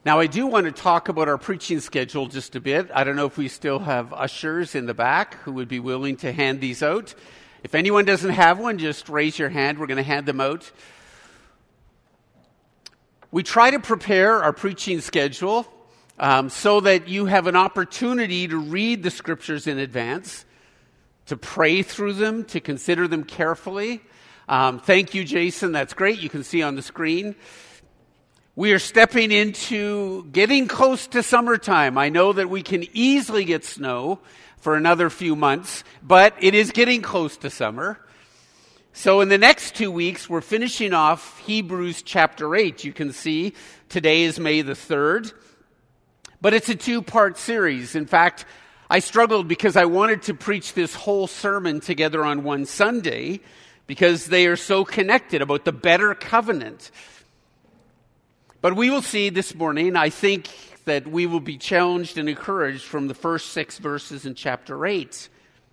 Now, I do want to talk about our preaching schedule just a bit. I don't know if we still have ushers in the back who would be willing to hand these out. If anyone doesn't have one, just raise your hand. We're going to hand them out. We try to prepare our preaching schedule so that you have an opportunity to read the scriptures in advance, to pray through them, to consider them carefully. Thank you, Jason. That's great. You can see on the screen. We are stepping into getting close to summertime. I know that we can easily get snow for another few months, but it is getting close to summer. So in the next 2 weeks, we're finishing off Hebrews chapter 8. You can see today is May the 3rd, but it's a two-part series. In fact, I struggled because I wanted to preach this whole sermon together on one Sunday because they are so connected about the better covenant. But we will see this morning, I think that we will be challenged and encouraged from the first 6 verses in chapter 8.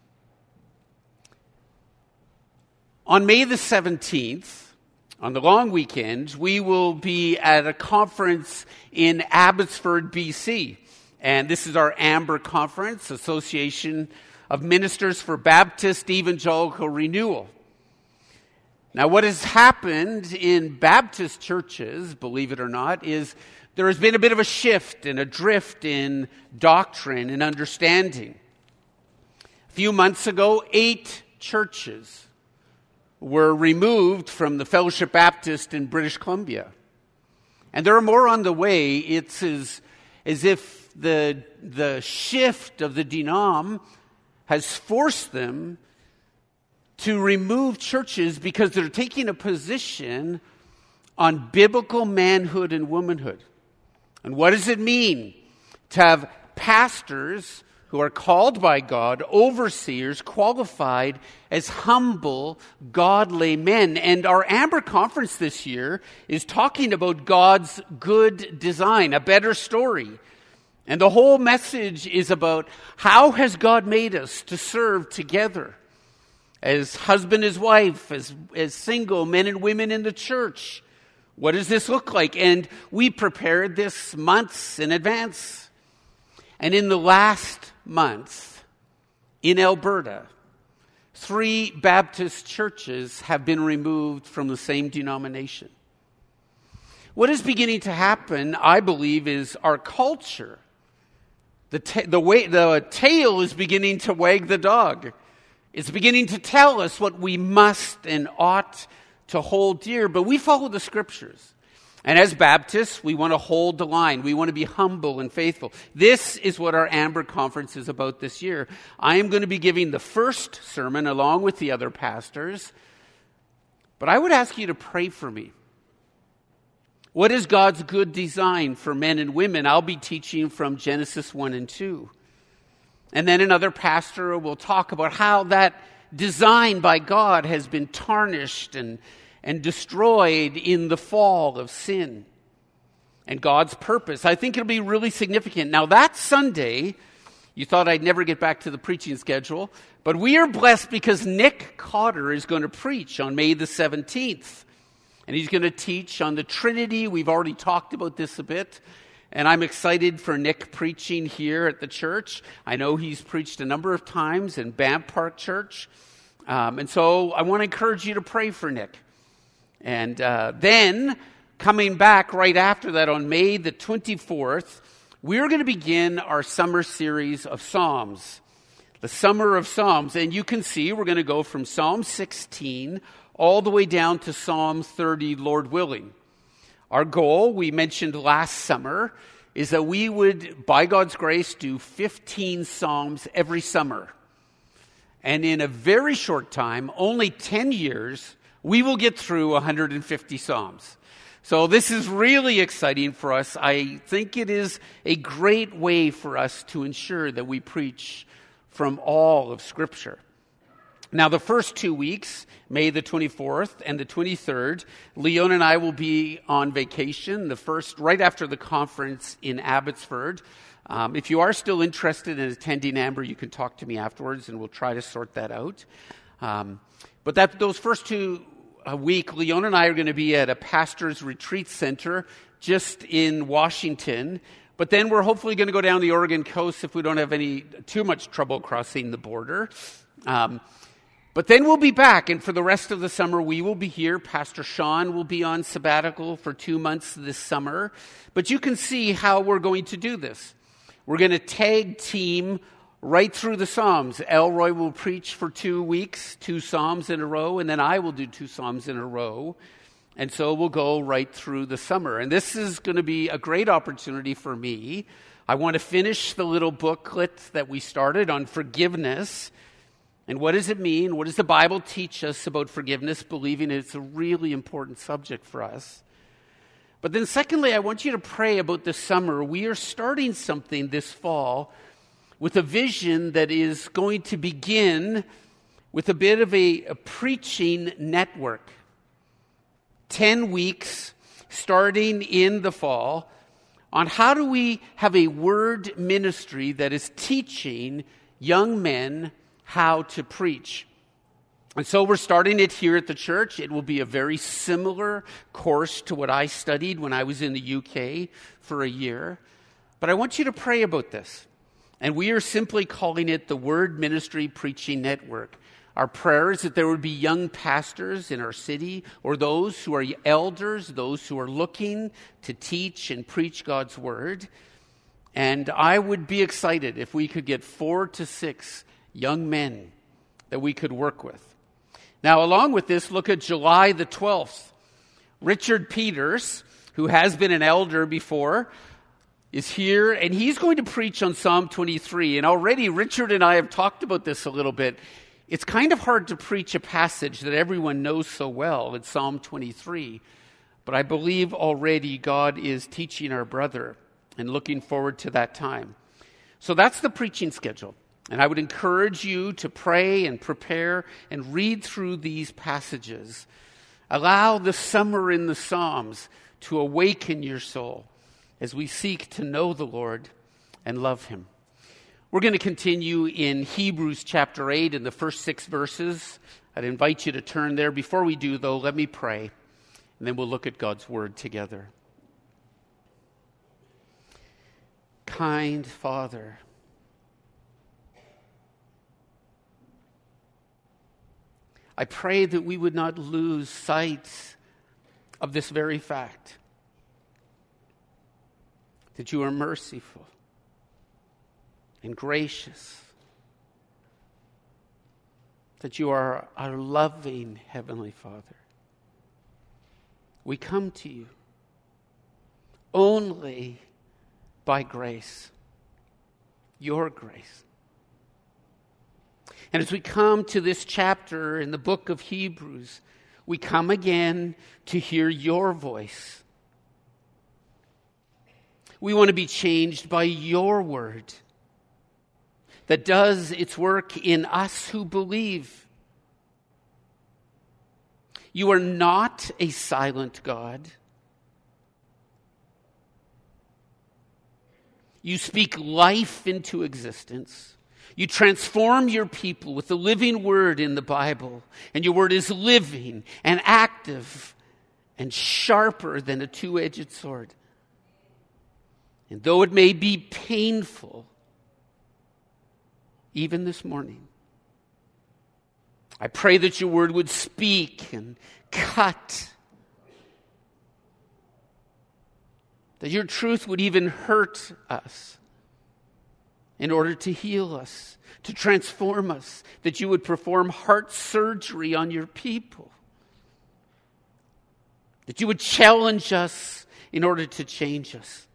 On May the 17th, on the long weekend, we will be at a conference in Abbotsford, BC. And this is our AMBER conference, Association of Ministers for Baptist Evangelical Renewal. Now, what has happened in Baptist churches, believe it or not, is there has been a bit of a shift and a drift in doctrine and understanding. A few months ago, 8 churches were removed from the Fellowship Baptist in British Columbia. And there are more on the way. It's as if the shift of the denom has forced them to remove churches because they're taking a position on biblical manhood and womanhood. And what does it mean to have pastors who are called by God, overseers, qualified as humble, godly men? And our AMBER conference this year is talking about God's good design, a better story. And the whole message is about how has God made us to serve together as husband as wife, as single men and women in the church. What does this look like? And we prepared this months in advance. And in the last month, in Alberta, 3 Baptist churches have been removed from the same denomination. What is beginning to happen, I believe, is our culture. The tail is beginning to wag the dog. It's beginning to tell us what we must and ought to hold dear, but we follow the scriptures. And as Baptists, we want to hold the line. We want to be humble and faithful. This is what our AMBER conference is about this year. I am going to be giving the first sermon along with the other pastors, but I would ask you to pray for me. What is God's good design for men and women? I'll be teaching from Genesis 1 and 2. And then another pastor will talk about how that design by God has been tarnished and destroyed in the fall of sin. And God's purpose. I think it'll be really significant. Now that Sunday, you thought I'd never get back to the preaching schedule, but we are blessed because Nick Cotter is going to preach on May the 17th. And he's going to teach on the Trinity. We've already talked about this a bit. And I'm excited for Nick preaching here at the church. I know he's preached a number of times in Banff Park Church. And so I want to encourage you to pray for Nick. And then, coming back right after that on May the 24th, we're going to begin our summer series of Psalms. The Summer of Psalms. And you can see we're going to go from Psalm 16 all the way down to Psalm 30, Lord willing. Our goal, we mentioned last summer, is that we would, by God's grace, do 15 Psalms every summer. And in a very short time, only 10 years, we will get through 150 Psalms. So this is really exciting for us. I think it is a great way for us to ensure that we preach from all of Scripture. Now, the first 2 weeks, May the 24th and the 23rd, Leon and I will be on vacation, the first right after the conference in Abbotsford. If you are still interested in attending AMBER, you can talk to me afterwards, and we'll try to sort that out. But those first 2 a week, Leon and I are going to be at a pastor's retreat center just in Washington. But then we're hopefully going to go down the Oregon coast if we don't have too much trouble crossing the border. But then we'll be back, and for the rest of the summer, we will be here. Pastor Sean will be on sabbatical for 2 months this summer. But you can see how we're going to do this. We're going to tag team right through the Psalms. Elroy will preach for 2 weeks, 2 Psalms in a row, and then I will do 2 Psalms in a row. And so we'll go right through the summer. And this is going to be a great opportunity for me. I want to finish the little booklet that we started on forgiveness. And what does it mean? What does the Bible teach us about forgiveness, believing it's a really important subject for us? But then secondly, I want you to pray about this summer. We are starting something this fall with a vision that is going to begin with a bit of a preaching network. 10 weeks starting in the fall on how do we have a word ministry that is teaching young men how to preach. And so we're starting it here at the church. It will be a very similar course to what I studied when I was in the UK for a year. But I want you to pray about this. And we are simply calling it the Word Ministry Preaching Network. Our prayer is that there would be young pastors in our city, or those who are elders, those who are looking to teach and preach God's Word. And I would be excited if we could get 4 to 6 young men that we could work with. Now, along with this, look at July the 12th. Richard Peters, who has been an elder before, is here, and he's going to preach on Psalm 23. And already Richard and I have talked about this a little bit. It's kind of hard to preach a passage that everyone knows so well in Psalm 23. But I believe already God is teaching our brother and looking forward to that time. So that's the preaching schedule. And I would encourage you to pray and prepare and read through these passages. Allow the summer in the Psalms to awaken your soul as we seek to know the Lord and love Him. We're going to continue in Hebrews chapter 8 in the first 6 verses. I'd invite you to turn there. Before we do, though, let me pray, and then we'll look at God's Word together. Kind Father, I pray that we would not lose sight of this very fact, that you are merciful and gracious, that you are our loving Heavenly Father. We come to you only by grace, your grace. And as we come to this chapter in the book of Hebrews, we come again to hear your voice. We want to be changed by your word that does its work in us who believe. You are not a silent God. You speak life into existence. You transform your people with the living word in the Bible. And your word is living and active and sharper than a two-edged sword. And though it may be painful, even this morning, I pray that your word would speak and cut. That your truth would even hurt us in order to heal us, to transform us, that you would perform heart surgery on your people, that you would challenge us in order to change us.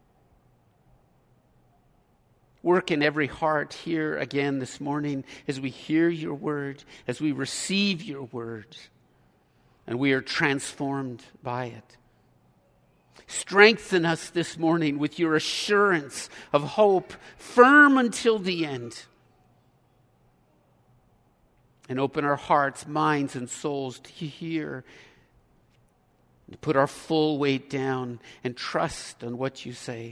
Work in every heart here again this morning as we hear your word, as we receive your word, and we are transformed by it. Strengthen us this morning with your assurance of hope, firm until the end. And open our hearts, minds, and souls to hear, to put our full weight down and trust on what you say.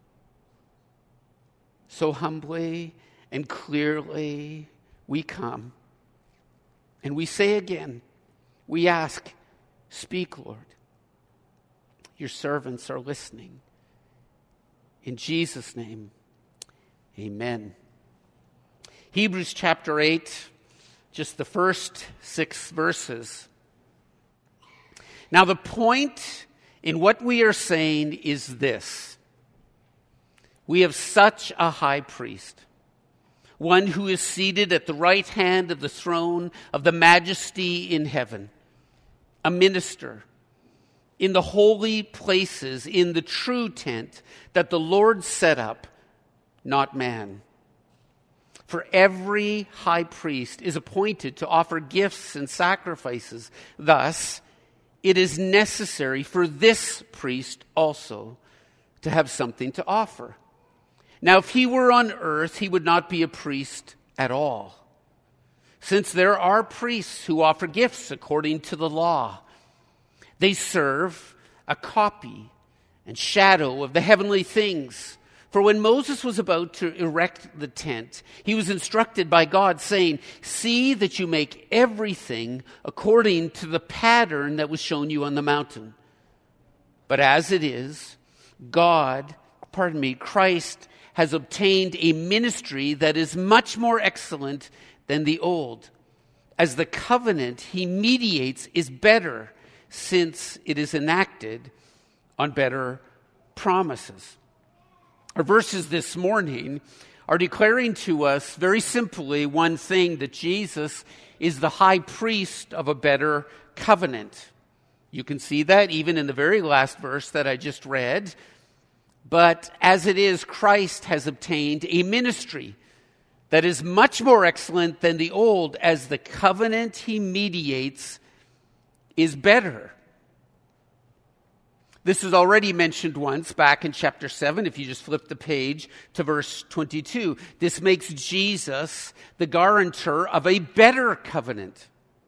So humbly and clearly we come. And we say again, We ask, speak, Lord. Your servants are listening. In Jesus' name, amen. Hebrews chapter 8, just the first 6 verses. Now the point in what we are saying is this. We have such a high priest, one who is seated at the right hand of the throne of the majesty in heaven, a minister in the holy places, in the true tent that the Lord set up, not man. For every high priest is appointed to offer gifts and sacrifices. Thus, it is necessary for this priest also to have something to offer. Now, if he were on earth, he would not be a priest at all, since there are priests who offer gifts according to the law. They serve a copy and shadow of the heavenly things. For when Moses was about to erect the tent, he was instructed by God, saying, "See that you make everything according to the pattern that was shown you on the mountain." But as it is, Christ has obtained a ministry that is much more excellent than the old, as the covenant he mediates is better, since it is enacted on better promises. Our verses this morning are declaring to us very simply one thing, that Jesus is the high priest of a better covenant. You can see that even in the very last verse that I just read. But as it is, Christ has obtained a ministry that is much more excellent than the old, as the covenant he mediates is better. This is already mentioned once back in chapter 7, if you just flip the page to verse 22. This makes Jesus the guarantor of a better covenant.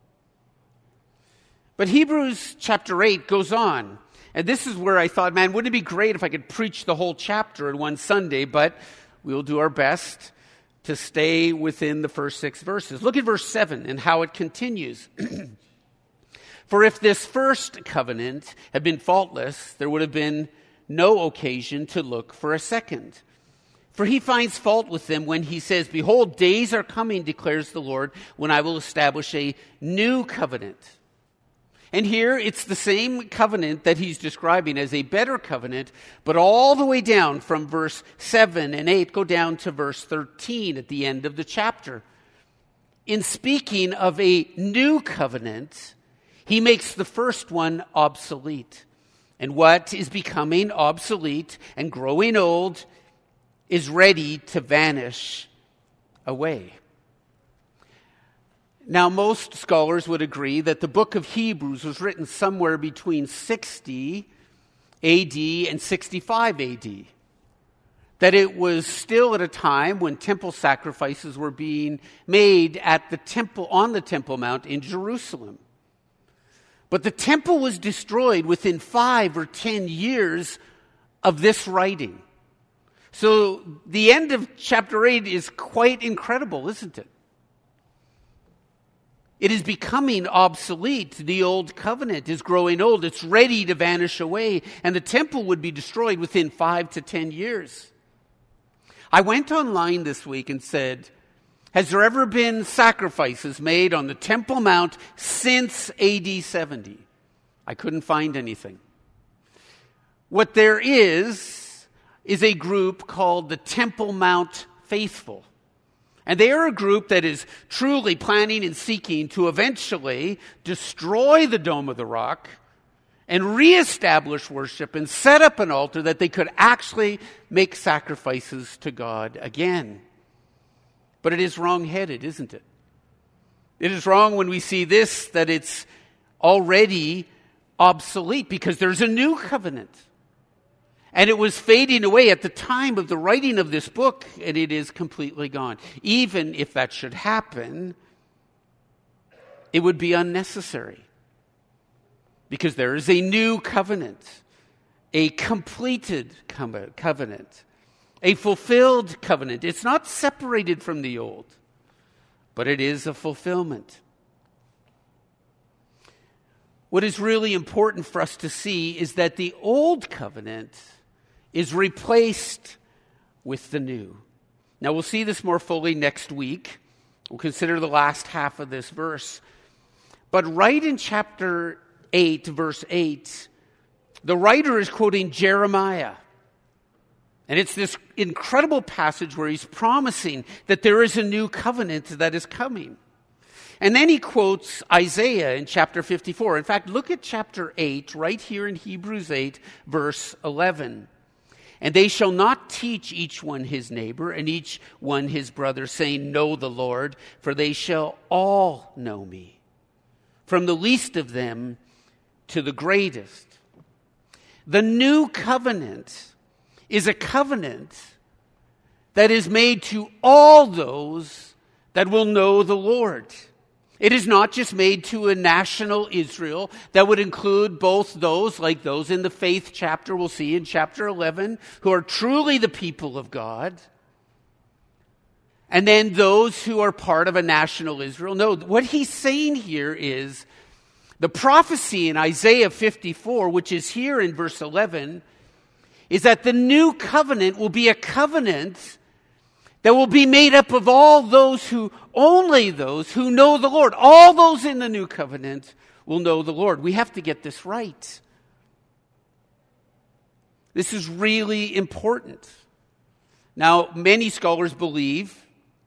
But Hebrews chapter 8 goes on. And this is where I thought, man, wouldn't it be great if I could preach the whole chapter in one Sunday? But we'll do our best to stay within the first 6 verses. Look at verse 7 and how it continues. For if this first covenant had been faultless, there would have been no occasion to look for a second. For he finds fault with them when he says, "Behold, days are coming, declares the Lord, when I will establish a new covenant." And here it's the same covenant that he's describing as a better covenant, but all the way down from verse 7 and 8, go down to verse 13 at the end of the chapter. In speaking of a new covenant, he makes the first one obsolete. And what is becoming obsolete and growing old is ready to vanish away. Now, most scholars would agree that the book of Hebrews was written somewhere between 60 AD and 65 AD. That it was still at a time when temple sacrifices were being made at the temple, on the Temple Mount in Jerusalem. But the temple was destroyed within 5 or 10 years of this writing. So the end of chapter 8 is quite incredible, isn't it? It is becoming obsolete. The old covenant is growing old. It's ready to vanish away. And the temple would be destroyed within 5 to 10 years. I went online this week and said, has there ever been sacrifices made on the Temple Mount since AD 70? I couldn't find anything. What there is a group called the Temple Mount Faithful. And they are a group that is truly planning and seeking to eventually destroy the Dome of the Rock and reestablish worship and set up an altar that they could actually make sacrifices to God again. But it is wrong-headed, isn't it? It is wrong when we see this, that it's already obsolete, because there's a new covenant. And it was fading away at the time of the writing of this book, and it is completely gone. Even if that should happen, it would be unnecessary. Because there is a new covenant, a completed covenant, a fulfilled covenant. It's not separated from the old, but it is a fulfillment. what is really important for us to see is that the old covenant is replaced with the new. Now, we'll see this more fully next week. We'll consider the last half of this verse. But right in chapter 8, verse 8, the writer is quoting Jeremiah. And it's this incredible passage where he's promising that there is a new covenant that is coming. And then he quotes Isaiah in chapter 54. In fact, look at chapter 8, right here in Hebrews 8, verse 11. And they shall not teach each one his neighbor and each one his brother, saying, Know the Lord, for they shall all know me, from the least of them to the greatest. The new covenant is a covenant that is made to all those that will know the Lord. It is not just made to a national Israel that would include both those, like those in the faith chapter we'll see in chapter 11, who are truly the people of God, and then those who are part of a national Israel. No, what he's saying here is the prophecy in Isaiah 54, which is here in verse 11, is that the new covenant will be a covenant that will be made up of only those who know the Lord. All those in the new covenant will know the Lord. We have to get this right. This is really important. Now, many scholars believe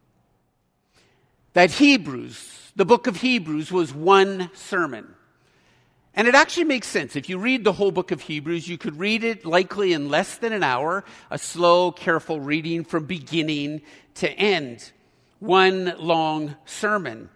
that the book of Hebrews, was one sermon. And it actually makes sense. If you read the whole book of Hebrews, you could read it likely in less than an hour, a slow, careful reading from beginning to end. One long sermon.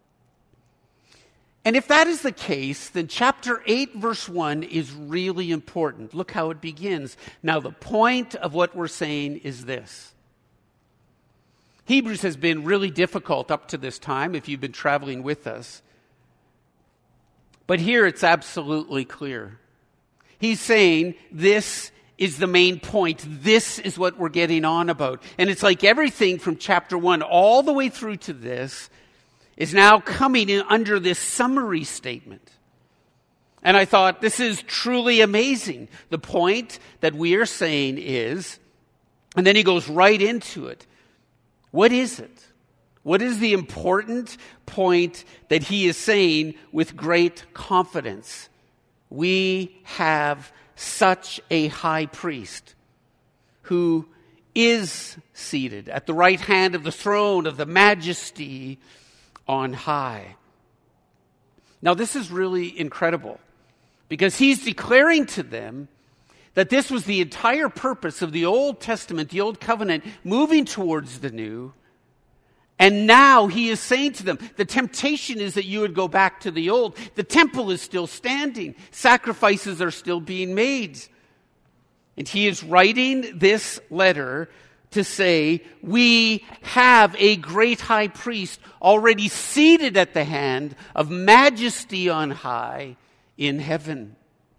And if that is the case, then chapter 8, verse 1 is really important. Look how it begins. Now, the point of what we're saying is this. Hebrews has been really difficult up to this time, if you've been traveling with us. But here it's absolutely clear. He's saying this is the main point. This is what we're getting on about. And it's like everything from chapter 1 all the way through to this is now coming in under this summary statement. And I thought, this is truly amazing. The point that we are saying is, and then he goes right into it. What is it? What is the important point that he is saying with great confidence? We have such a high priest who is seated at the right hand of the throne of the majesty on high. Now, this is really incredible because he's declaring to them that this was the entire purpose of the Old Testament, the Old Covenant, moving towards the New. And now he is saying to them, the temptation is that you would go back to the old. The temple is still standing. Sacrifices are still being made. And he is writing this letter to say, we have a great high priest already seated at the hand of majesty on high in heaven.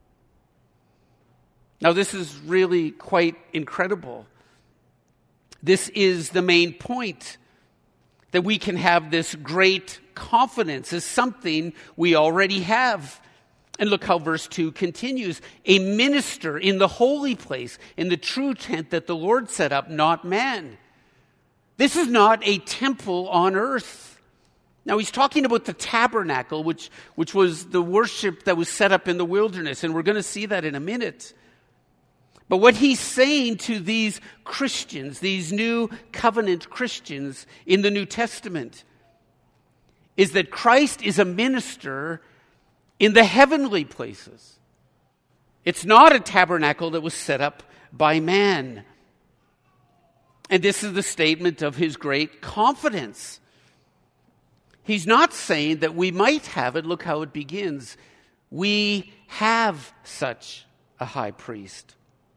Now, this is really quite incredible. This is the main point. That we can have this great confidence is something we already have. And look how verse 2 continues. A minister in the holy place, in the true tent that the Lord set up, not man. This is not a temple on earth. Now he's talking about the tabernacle, which was the worship that was set up in the wilderness. And we're going to see that in a minute. But what he's saying to these Christians, these new covenant Christians in the New Testament, is that Christ is a minister in the heavenly places. It's not a tabernacle that was set up by man. And this is the statement of his great confidence. He's not saying that we might have it. Look how it begins. We have such a high priest,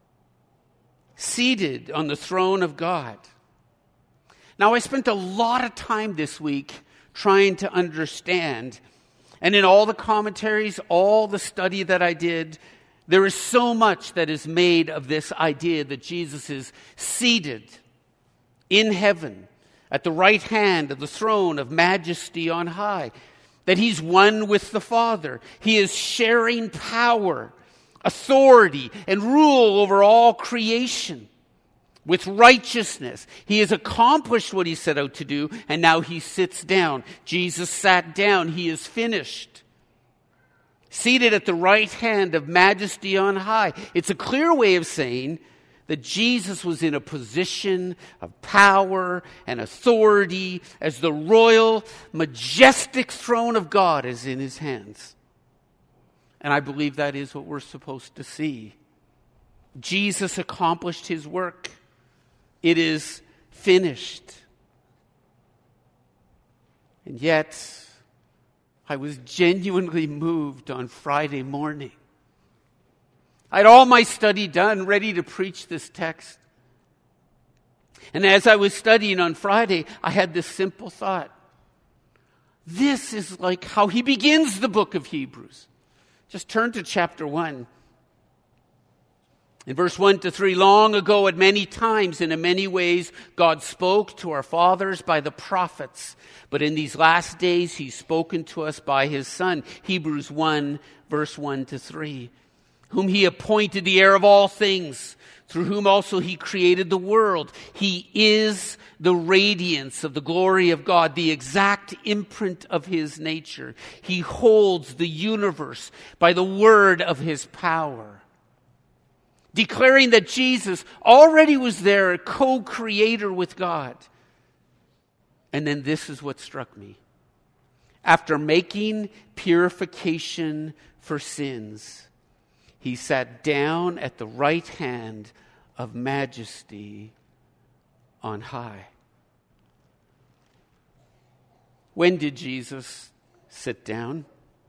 seated on the throne of God. Now, I spent a lot of time this week trying to understand, and in all the commentaries, all the study that I did, there is so much that is made of this idea that Jesus is seated in heaven at the right hand of the throne of majesty on high. that he's one with the Father. He is sharing power, authority, and rule over all creation. With righteousness, he has accomplished what he set out to do, and now he sits down. Jesus sat down. He is finished. Seated at the right hand of majesty on high. It's a clear way of saying that Jesus was in a position of power and authority as the royal, majestic throne of God is in his hands. And I believe that is what we're supposed to see. Jesus accomplished his work. It is finished. And yet, I was genuinely moved on Friday morning. I had all my study done, ready to preach this text. And as I was studying on Friday, I had this simple thought. This is like how he begins the book of Hebrews. Just turn to chapter 1. In verse 1 to 3, long ago at many times and in many ways, God spoke to our fathers by the prophets. But in these last days, he's spoken to us by his Son. Hebrews 1, verse 1 to 3. Whom he appointed the heir of all things, through whom also he created the world. He is the radiance of the glory of God, the exact imprint of his nature. He holds the universe by the word of his power. Declaring that Jesus already was there, a co-creator with God. And then this is what struck me. After making purification for sins, he sat down at the right hand of majesty on high. When did Jesus sit down?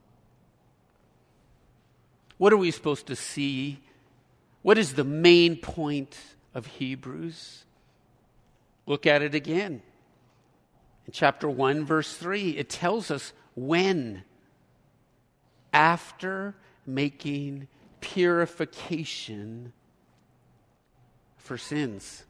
What are we supposed to see? What is the main point of Hebrews? Look at it again. In chapter 1, verse 3, it tells us when. After making purification for sins.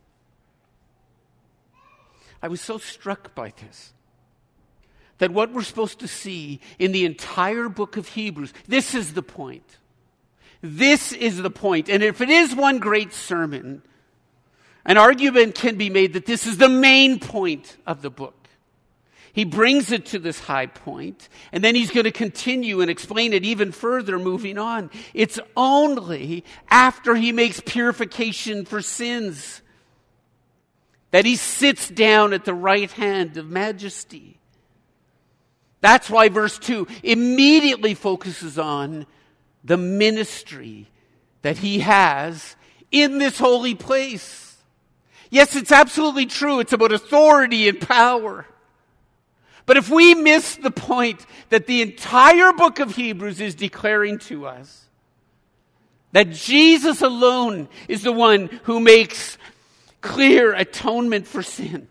I was so struck by this. That what we're supposed to see in the entire book of Hebrews, this is the point. This is the point. And if it is one great sermon, an argument can be made that this is the main point of the book. He brings it to this high point, and then he's going to continue and explain it even further moving on. It's only after he makes purification for sins that he sits down at the right hand of majesty. That's why verse 2 immediately focuses on the ministry that he has in this holy place. Yes, it's absolutely true. It's about authority and power. But if we miss the point that the entire book of Hebrews is declaring to us, that Jesus alone is the one who makes clear atonement for sin,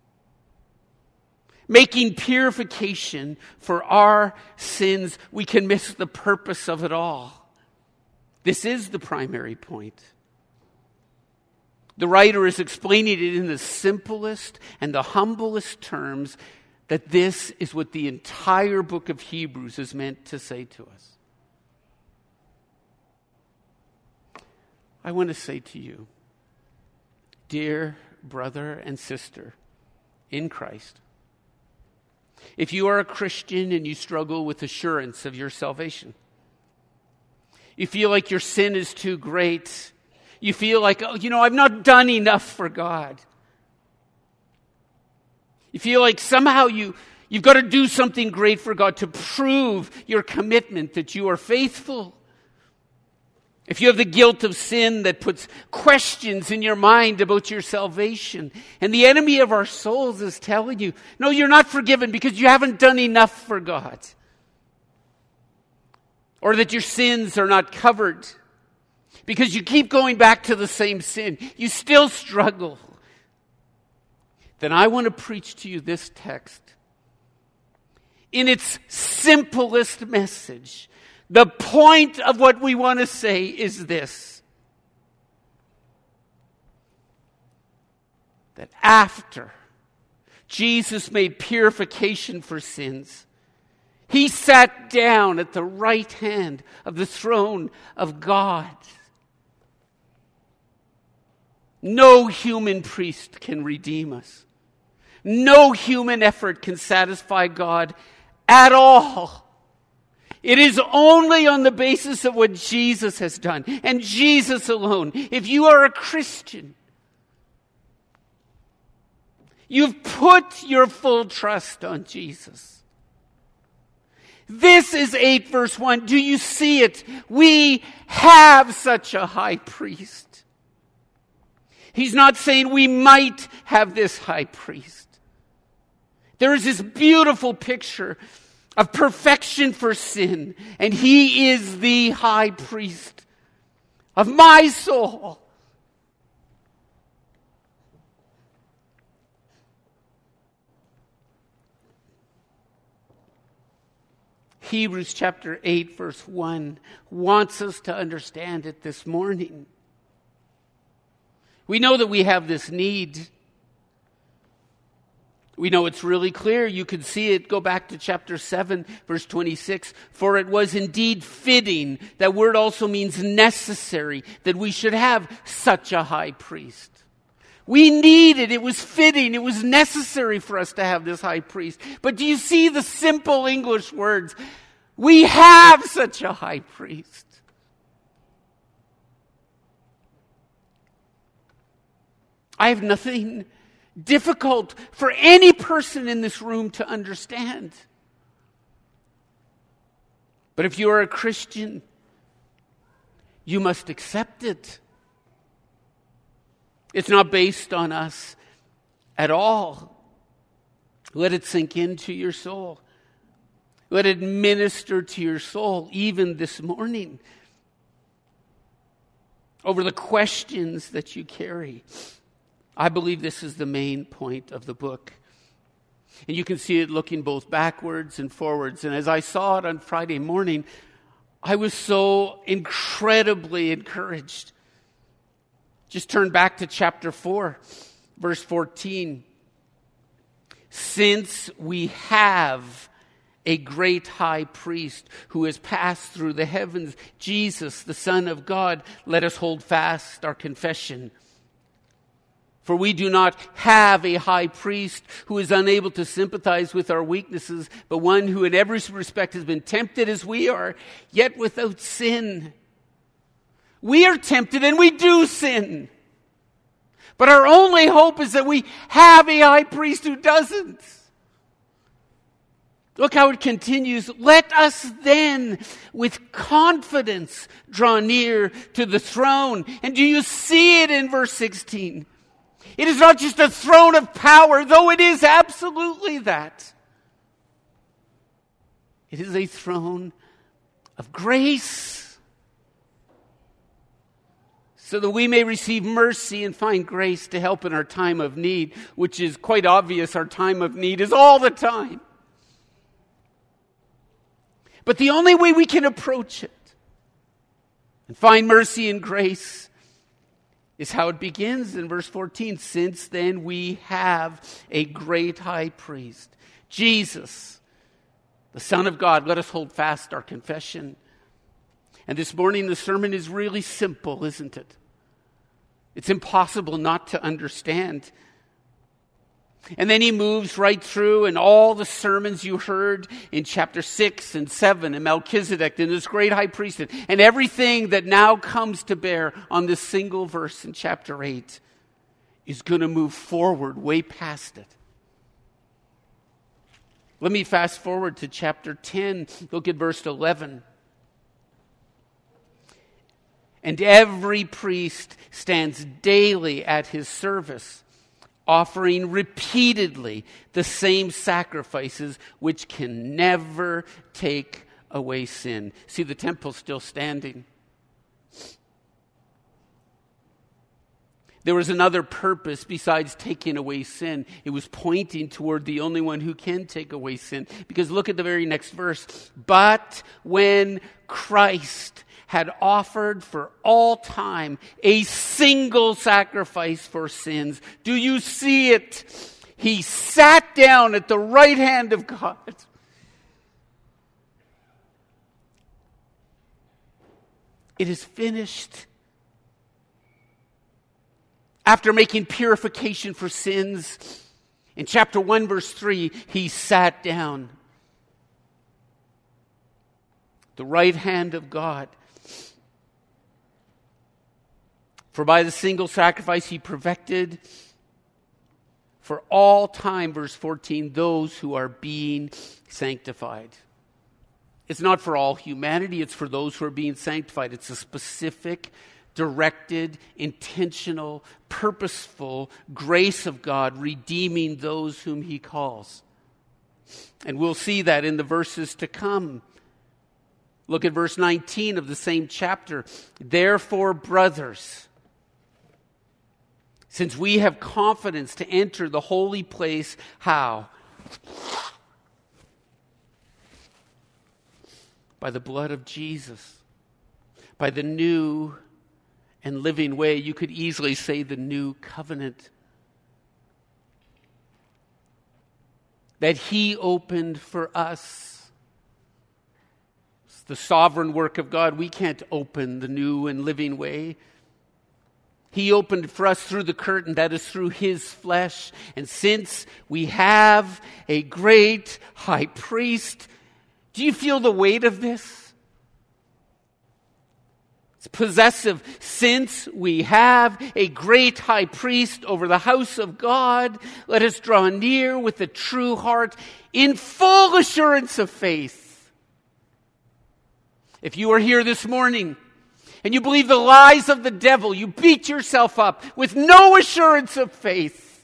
making purification for our sins, we can miss the purpose of it all. This is the primary point. The writer is explaining it in the simplest and the humblest terms, that this is what the entire book of Hebrews is meant to say to us. I want to say to you, dear brother and sister in Christ, if you are a Christian and you struggle with assurance of your salvation, you feel like your sin is too great, you feel like, I've not done enough for God. You feel like somehow you've got to do something great for God to prove your commitment that you are faithful. If you have the guilt of sin that puts questions in your mind about your salvation, and the enemy of our souls is telling you, no, you're not forgiven because you haven't done enough for God. Or that your sins are not covered because you keep going back to the same sin. You still struggle. Then I want to preach to you this text in its simplest message. The point of what we want to say is this: that after Jesus made purification for sins, he He sat down at the right hand of the throne of God. No human priest can redeem us. No human effort can satisfy God at all. It is only on the basis of what Jesus has done, and Jesus alone. If you are a Christian, you've put your full trust on Jesus. This is 8 verse 1. Do you see it? We have such a high priest. He's not saying we might have this high priest. There is this beautiful picture of perfection for sin, and he is the high priest of my soul. Hebrews chapter 8 verse 1 wants us to understand it this morning. We know that we have this need. We know it's really clear. You can see it. Go back to chapter 7, verse 26. For it was indeed fitting, that word also means necessary, that we should have such a high priest. We needed, it was fitting, it was necessary for us to have this high priest. But do you see the simple English words? We have such a high priest. I have nothing difficult for any person in this room to understand. But if you are a Christian, you must accept it. It's not based on us at all. Let it sink into your soul. Let it minister to your soul even this morning over the questions that you carry. I believe this is the main point of the book. And you can see it looking both backwards and forwards. And as I saw it on Friday morning, I was so incredibly encouraged. Just turn back to chapter 4, verse 14. Since we have a great high priest who has passed through the heavens, Jesus, the Son of God, let us hold fast our confession. For we do not have a high priest who is unable to sympathize with our weaknesses, but one who in every respect has been tempted as we are, yet without sin. We are tempted and we do sin. But our only hope is that we have a high priest who doesn't. Look how it continues. Let us then with confidence draw near to the throne. And do you see it in verse 16? It is not just a throne of power, though it is absolutely that. It is a throne of grace, so that we may receive mercy and find grace to help in our time of need, which is quite obvious. Our time of need is all the time. But the only way we can approach it and find mercy and grace is how it begins in verse 14. Since then we have a great high priest, Jesus, the Son of God. Let us hold fast our confession. And this morning the sermon is really simple, isn't it? It's impossible not to understand. And then he moves right through, and all the sermons you heard in chapter 6 and 7 and Melchizedek and this great high priesthood and everything that now comes to bear on this single verse in chapter 8 is going to move forward way past it. Let me fast forward to chapter 10. Look at verse 11. And every priest stands daily at his service, offering repeatedly the same sacrifices which can never take away sin. See, the temple's still standing. There was another purpose besides taking away sin. It was pointing toward the only one who can take away sin. Because look at the very next verse. But when Christ had offered for all time a single sacrifice for sins. Do you see it? He sat down at the right hand of God. It is finished. After making purification for sins, in chapter 1, verse 3, he sat down. The right hand of God. For by the single sacrifice he perfected for all time, verse 14, those who are being sanctified. It's not for all humanity, it's for those who are being sanctified. It's a specific, directed, intentional, purposeful grace of God redeeming those whom he calls. And we'll see that in the verses to come. Look at verse 19 of the same chapter. Therefore, brothers, since we have confidence to enter the holy place, how? By the blood of Jesus. By the new and living way. You could easily say the new covenant. That he opened for us. It's the sovereign work of God. We can't open the new and living way. He opened for us through the curtain, that is through his flesh. And since we have a great high priest, do you feel the weight of this? It's possessive. Since we have a great high priest over the house of God, let us draw near with a true heart in full assurance of faith. If you are here this morning and you believe the lies of the devil, you beat yourself up with no assurance of faith.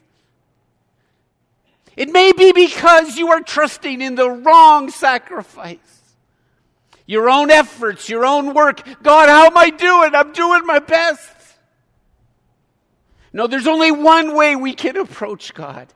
It may be because you are trusting in the wrong sacrifice. Your own efforts, your own work. God, how am I doing? I'm doing my best. No, there's only one way we can approach God.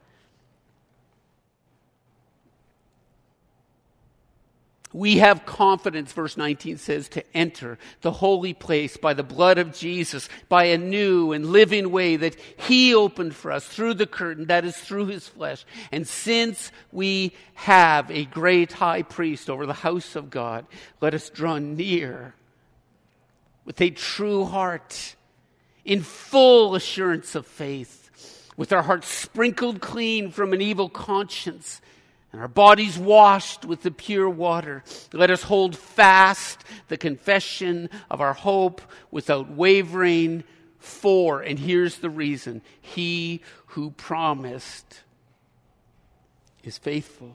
We have confidence, verse 19 says, to enter the holy place by the blood of Jesus, by a new and living way that he opened for us through the curtain, that is through his flesh. And since we have a great high priest over the house of God, let us draw near with a true heart, in full assurance of faith, with our hearts sprinkled clean from an evil conscience, and our bodies washed with the pure water. Let us hold fast the confession of our hope without wavering, for, and here's the reason, he who promised is faithful.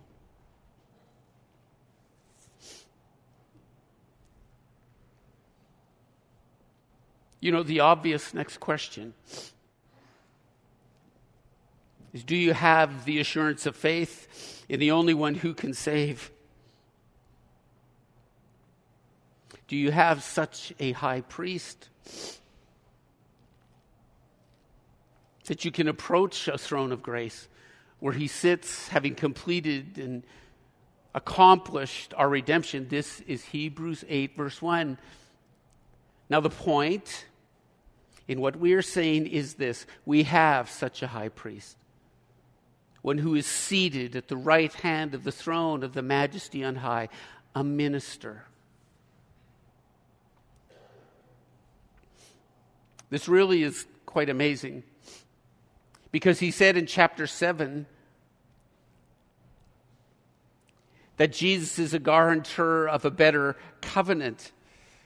You know, the obvious next question is, do you have the assurance of faith in the only one who can save? Do you have such a high priest that you can approach a throne of grace where he sits having completed and accomplished our redemption? This is Hebrews 8 verse 1. Now the point in what we are saying is this: we have such a high priest, one who is seated at the right hand of the throne of the majesty on high, a minister. This really is quite amazing, because he said in chapter 7 that Jesus is a guarantor of a better covenant.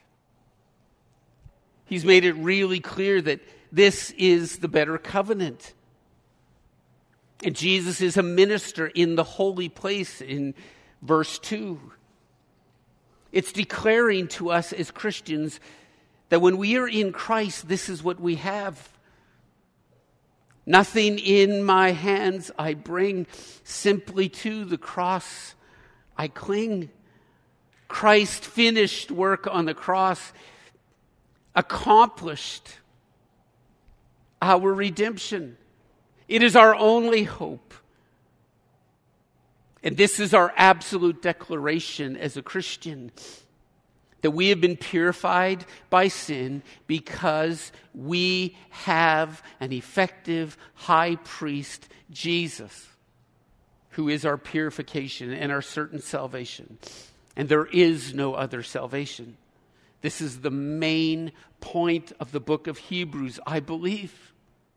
He's made it really clear that this is the better covenant. And Jesus is a minister in the holy place in verse 2. It's declaring to us as Christians that when we are in Christ, this is what we have. Nothing in my hands I bring, simply to the cross I cling. Christ's finished work on the cross accomplished our redemption. It is our only hope. And this is our absolute declaration as a Christian, that we have been purified by sin because we have an effective high priest, Jesus, who is our purification and our certain salvation. And there is no other salvation. This is the main point of the book of Hebrews, I believe.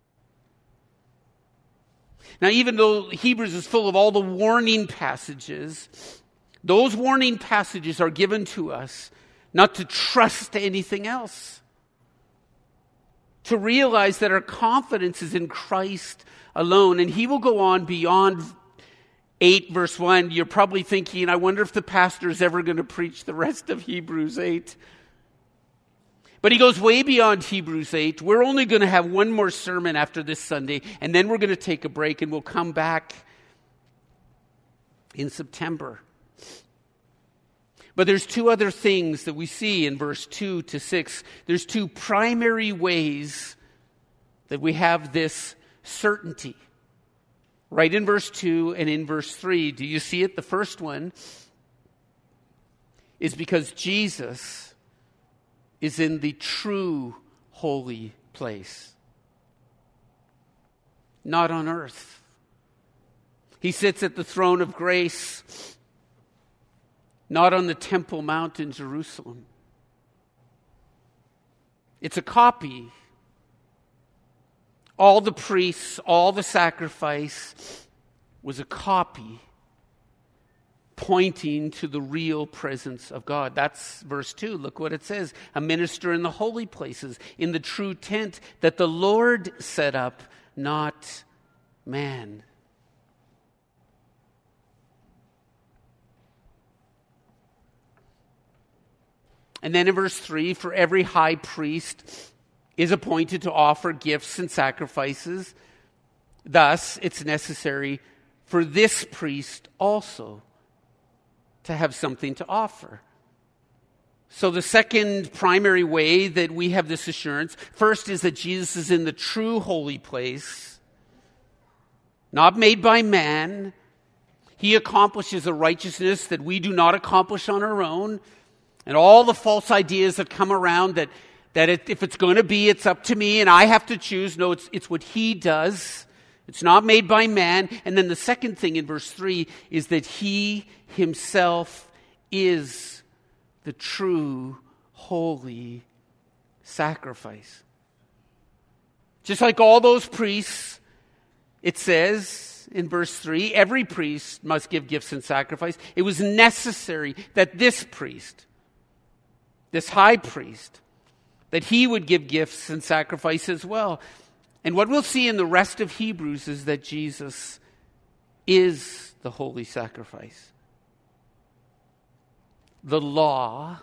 Now, even though Hebrews is full of all the warning passages, those warning passages are given to us not to trust anything else. To realize that our confidence is in Christ alone. And he will go on beyond 8 verse 1. You're probably thinking, I wonder if the pastor is ever going to preach the rest of Hebrews 8. But he goes way beyond Hebrews 8. We're only going to have one more sermon after this Sunday, and then we're going to take a break, and we'll come back in September. But there's two other things that we see in verse 2 to 6. There's two primary ways that we have this certainty. Right in verse 2 and in verse 3. Do you see it? The first one is because Jesus is in the true holy place, not on earth. He sits at the throne of grace, not on the Temple Mount in Jerusalem. It's a copy. All the priests, all the sacrifice was a copy pointing to the real presence of God. That's verse 2. Look what it says. A minister in the holy places, in the true tent that the Lord set up, not man. And then in verse 3, for every high priest is appointed to offer gifts and sacrifices. Thus, it's necessary for this priest also to have something to offer. So the second primary way that we have this assurance, first is that Jesus is in the true holy place, not made by man. He accomplishes a righteousness that we do not accomplish on our own. And all the false ideas that come around that if it's going to be, it's up to me and I have to choose. No, it's what he does. It's not made by man. And then the second thing in verse 3 is that he himself is the true holy sacrifice. Just like all those priests, it says in verse 3, every priest must give gifts and sacrifice. It was necessary that this priest, this high priest, that he would give gifts and sacrifice as well. And what we'll see in the rest of Hebrews is that Jesus is the holy sacrifice. The law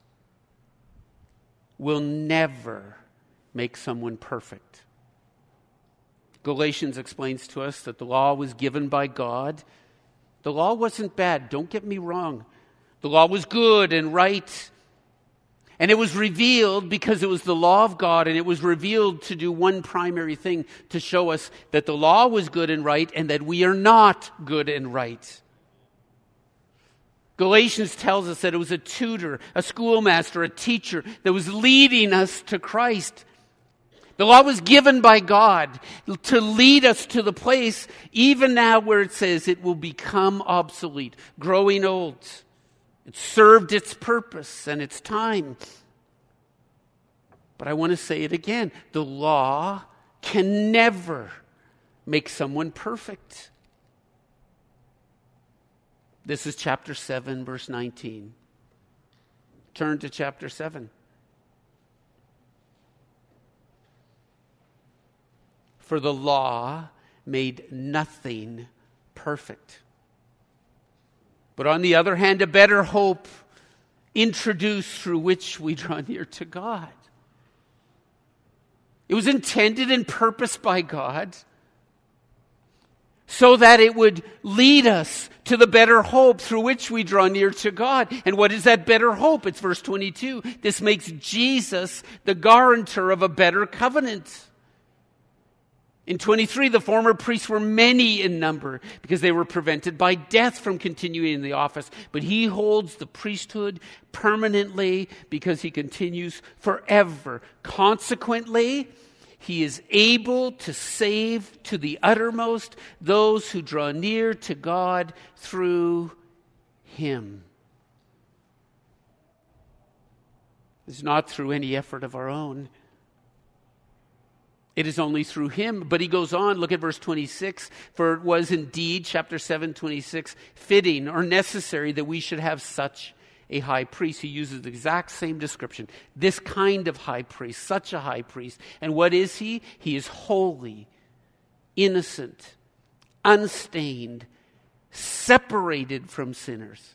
will never make someone perfect. Galatians explains to us that the law was given by God. The law wasn't bad, don't get me wrong. The law was good and right. And it was revealed because it was the law of God, and it was revealed to do one primary thing, to show us that the law was good and right and that we are not good and right. Galatians tells us that it was a tutor, a schoolmaster, a teacher that was leading us to Christ. The law was given by God to lead us to the place, even now where it says it will become obsolete, growing old. It served its purpose and its time. But I want to say it again. The law can never make someone perfect. This is chapter 7, verse 19. Turn to chapter 7. For the law made nothing perfect. But on the other hand, a better hope introduced through which we draw near to God. It was intended and purposed by God so that it would lead us to the better hope through which we draw near to God. And what is that better hope? It's verse 22. This makes Jesus the guarantor of a better covenant. In 23, the former priests were many in number because they were prevented by death from continuing in the office. But he holds the priesthood permanently because he continues forever. Consequently, he is able to save to the uttermost those who draw near to God through him. It's not through any effort of our own. It is only through him. But he goes on, look at verse 26. For it was indeed, chapter 7, 26, fitting or necessary that we should have such a high priest. He uses the exact same description. This kind of high priest, such a high priest. And what is he? He is holy, innocent, unstained, separated from sinners,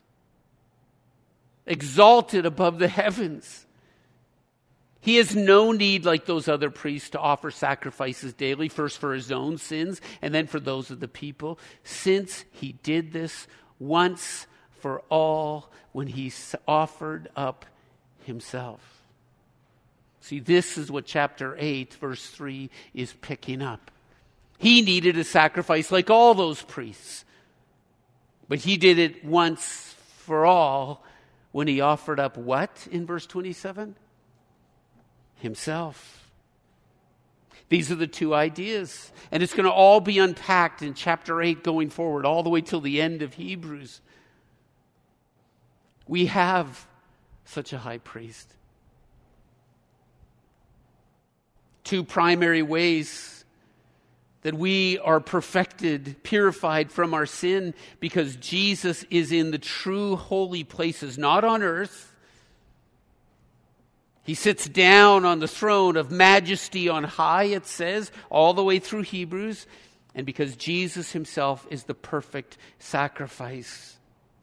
exalted above the heavens. He has no need, like those other priests, to offer sacrifices daily, first for his own sins and then for those of the people, since he did this once for all when he offered up himself. See, this is what chapter 8, verse 3 is picking up. He needed a sacrifice like all those priests, but he did it once for all when he offered up what in verse 27? Himself. These are the two ideas. And it's going to all be unpacked in chapter 8 going forward, all the way till the end of Hebrews. We have such a high priest. Two primary ways that we are perfected, purified from our sin, because Jesus is in the true holy places, not on earth. He sits down on the throne of majesty on high, it says, all the way through Hebrews. And because Jesus himself is the perfect sacrifice.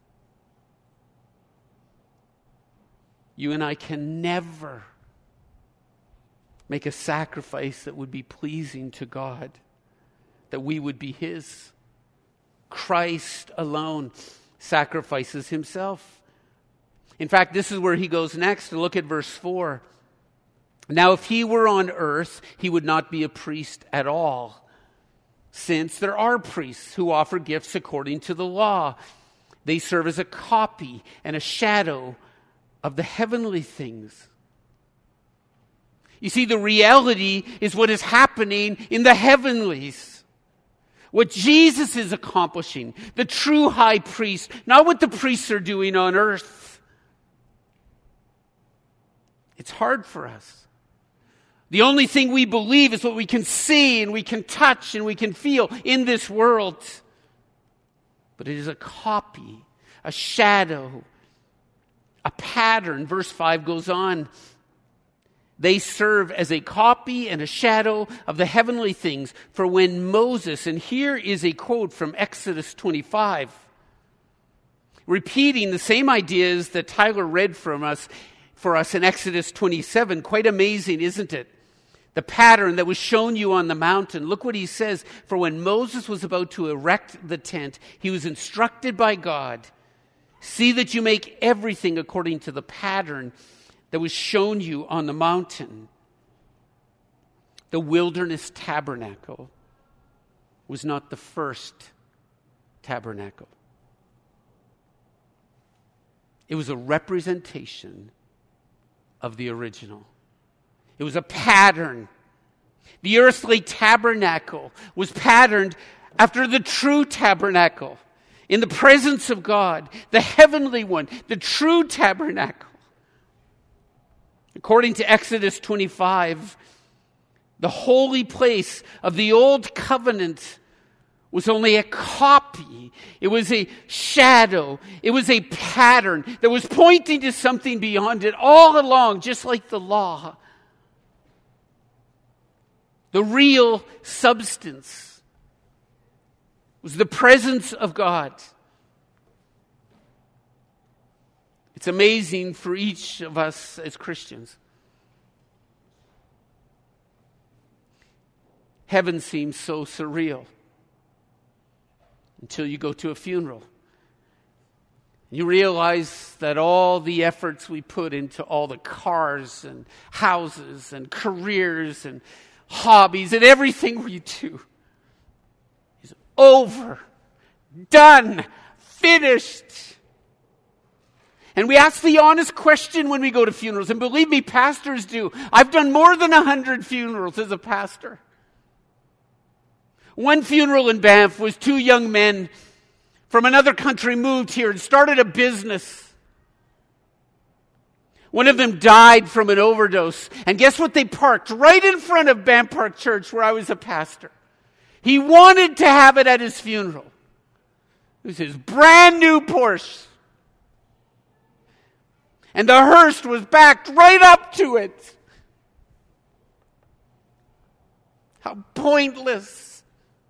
You and I can never make a sacrifice that would be pleasing to God, that we would be his. Christ alone sacrifices himself. In fact, this is where he goes next. Look at verse 4. Now, if he were on earth, he would not be a priest at all, since there are priests who offer gifts according to the law. They serve as a copy and a shadow of the heavenly things. You see, the reality is what is happening in the heavenlies. What Jesus is accomplishing, the true high priest, not what the priests are doing on earth. It's hard for us. The only thing we believe is what we can see and we can touch and we can feel in this world. But it is a copy, a shadow, a pattern. Verse 5 goes on. They serve as a copy and a shadow of the heavenly things. For when Moses, and here is a quote from Exodus 25, repeating the same ideas that Tyler read for us in Exodus 27. Quite amazing, isn't it? The pattern that was shown you on the mountain. Look what he says. For when Moses was about to erect the tent, he was instructed by God, see that you make everything according to the pattern that was shown you on the mountain. The wilderness tabernacle was not the first tabernacle. It was a representation of the original. It was a pattern. The earthly tabernacle was patterned after the true tabernacle in the presence of God, the heavenly one, the true tabernacle. According to Exodus 25, the holy place of the old covenant was only a copy. It was a shadow. It was a pattern that was pointing to something beyond it all along, just like the law. The real substance was the presence of God. It's amazing for each of us as Christians. Heaven seems so surreal until you go to a funeral. You realize that all the efforts we put into all the cars and houses and careers and hobbies and everything we do is over, done, finished. And we ask the honest question when we go to funerals. And believe me, pastors do. I've done more than 100 funerals as a pastor. One funeral in Banff was two young men from another country moved here and started a business. One of them died from an overdose. And guess what they parked? Right in front of Banff Park Church, where I was a pastor. He wanted to have it at his funeral. It was his brand new Porsche. And the hearse was backed right up to it. How pointless.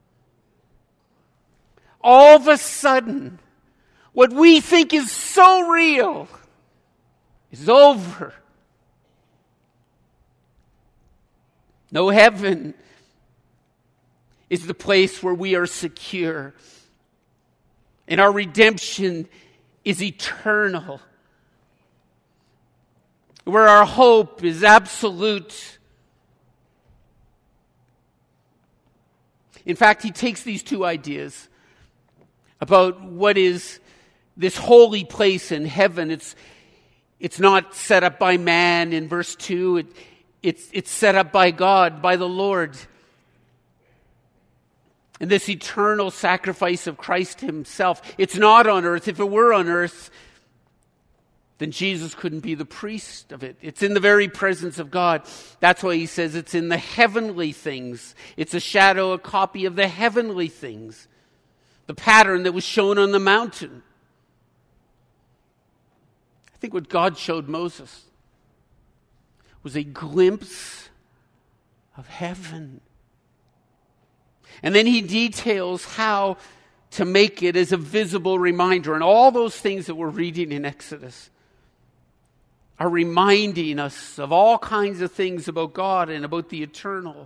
All of a sudden, what we think is so real is over. No, heaven is the place where we are secure. And our redemption is eternal. Where our hope is absolute. In fact, he takes these two ideas about what is this holy place in heaven. It's not set up by man in verse 2. It's set up by God, by the Lord. And this eternal sacrifice of Christ himself, it's not on earth. If it were on earth, then Jesus couldn't be the priest of it. It's in the very presence of God. That's why he says it's in the heavenly things. It's a shadow, a copy of the heavenly things. The pattern that was shown on the mountain. I think what God showed Moses was a glimpse of heaven. And then he details how to make it as a visible reminder. And all those things that we're reading in Exodus are reminding us of all kinds of things about God and about the eternal.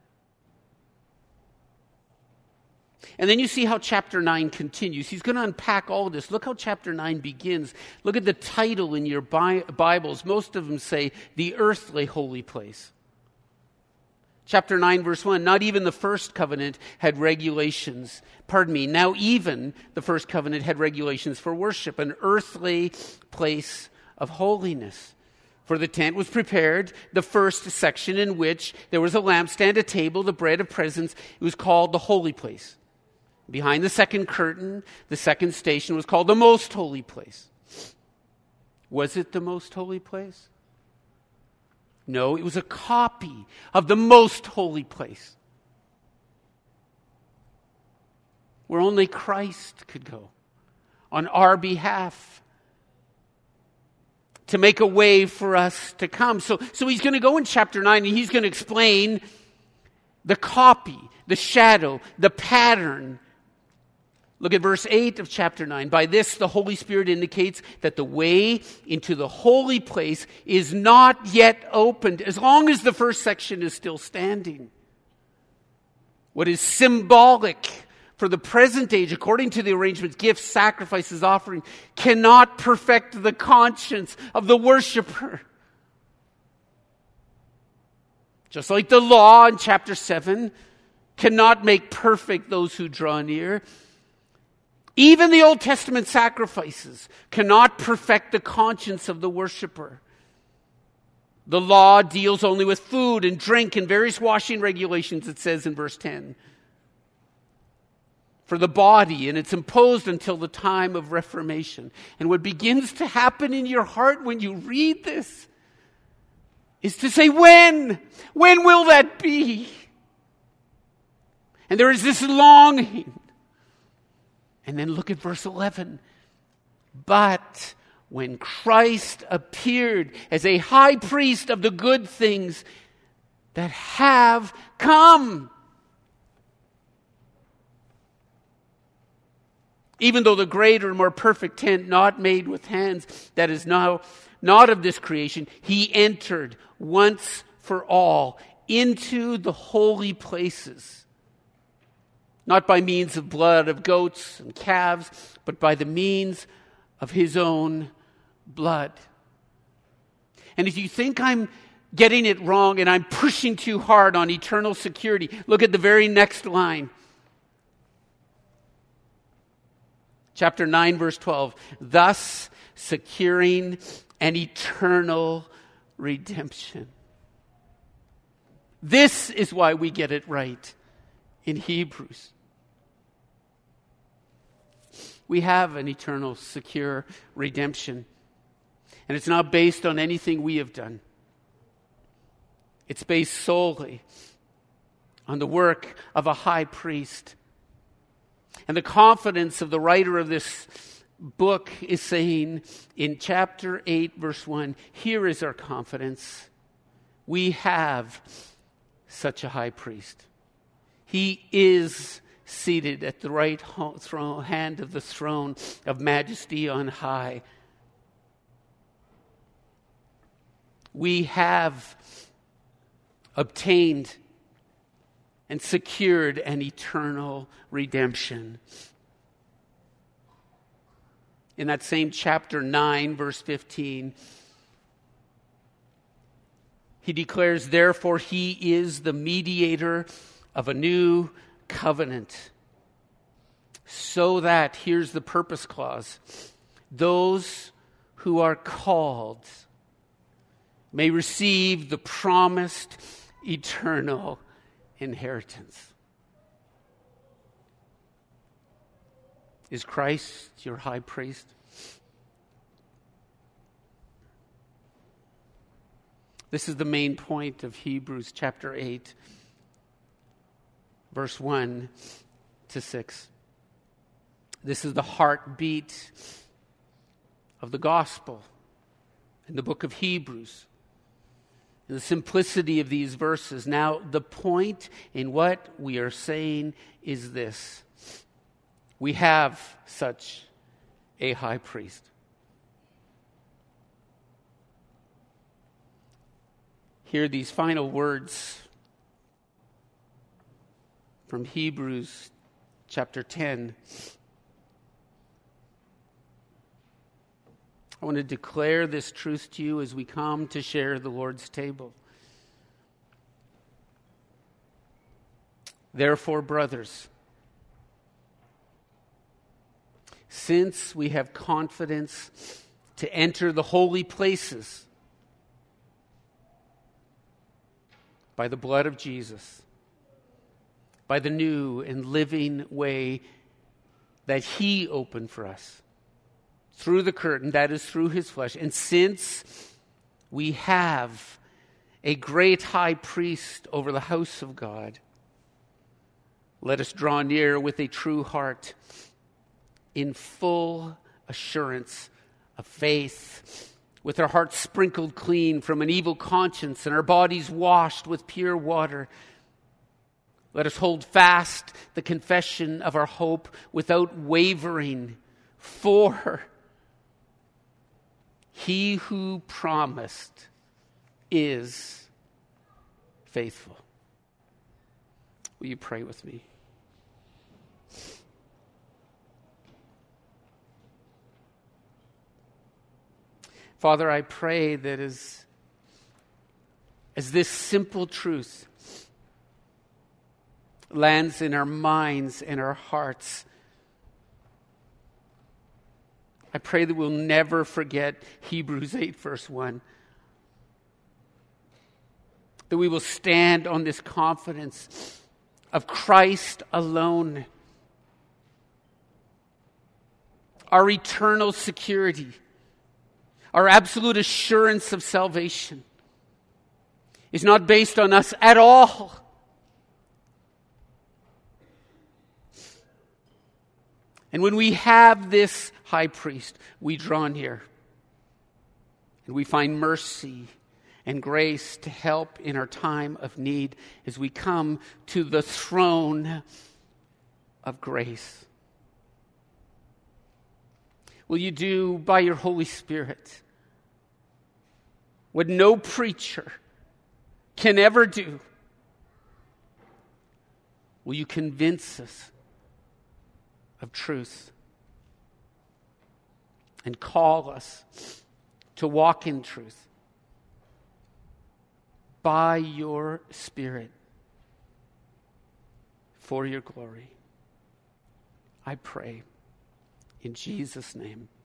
And then you see how chapter 9 continues. He's going to unpack all of this. Look how chapter 9 begins. Look at the title in your Bibles. Most of them say, the earthly holy place. Chapter 9, verse 1, not even the first covenant had regulations. Now even the first covenant had regulations for worship, an earthly place of holiness. For the tent was prepared, the first section in which there was a lampstand, a table, the bread of presence. It was called the holy place. Behind the second curtain, the second station was called the most holy place. Was it the most holy place? No, it was a copy of the most holy place, where only Christ could go on our behalf to make a way for us to come. So he's going to go in chapter 9 and he's going to explain the copy, the shadow, the pattern. Look at verse 8 of chapter 9. By this, the Holy Spirit indicates that the way into the holy place is not yet opened, as long as the first section is still standing. What is symbolic for the present age, according to the arrangements, gifts, sacrifices, offering, cannot perfect the conscience of the worshiper. Just like the law in chapter 7 cannot make perfect those who draw near, even the Old Testament sacrifices cannot perfect the conscience of the worshiper. The law deals only with food and drink and various washing regulations, it says in verse 10. For the body, and it's imposed until the time of Reformation. And what begins to happen in your heart when you read this is to say, when? When will that be? And there is this longing. And then look at verse 11. But when Christ appeared as a high priest of the good things that have come, even though the greater and more perfect tent, not made with hands, that is now not of this creation, he entered once for all into the holy places. Not by means of blood of goats and calves, but by the means of his own blood. And if you think I'm getting it wrong and I'm pushing too hard on eternal security, look at the very next line. Chapter 9, verse 12. Thus securing an eternal redemption. This is why we get it right in Hebrews. We have an eternal, secure redemption. And it's not based on anything we have done. It's based solely on the work of a high priest. And the confidence of the writer of this book is saying in chapter 8, verse 1, here is our confidence. We have such a high priest. He is seated at the right hand of the throne of majesty on high. We have obtained and secured an eternal redemption. In that same chapter 9, verse 15, he declares, therefore, he is the mediator of a new covenant. So that, here's the purpose clause, those who are called may receive the promised eternal inheritance. Is Christ your high priest? This is the main point of Hebrews chapter 8, verse 1 to 6. This is the heartbeat of the gospel in the book of Hebrews. And the simplicity of these verses. Now, the point in what we are saying is this. We have such a high priest. Hear these final words from Hebrews chapter 10. I want to declare this truth to you as we come to share the Lord's table. Therefore, brothers, since we have confidence to enter the holy places by the blood of Jesus, by the new and living way that He opened for us, through the curtain, that is through His flesh. And since we have a great high priest over the house of God, let us draw near with a true heart in full assurance of faith, with our hearts sprinkled clean from an evil conscience and our bodies washed with pure water. Let us hold fast the confession of our hope without wavering, for He who promised is faithful. Will you pray with me? Father, I pray that as this simple truth lands in our minds and our hearts, I pray that we'll never forget Hebrews 8, verse 1. That we will stand on this confidence of Christ alone, our eternal security, our absolute assurance of salvation is not based on us at all. And when we have this high priest, we draw near and we find mercy and grace to help in our time of need as we come to the throne of grace. Will you do by your Holy Spirit what no preacher can ever do? Will you convince us of truth and call us to walk in truth by your Spirit for your glory? I pray in Jesus' name.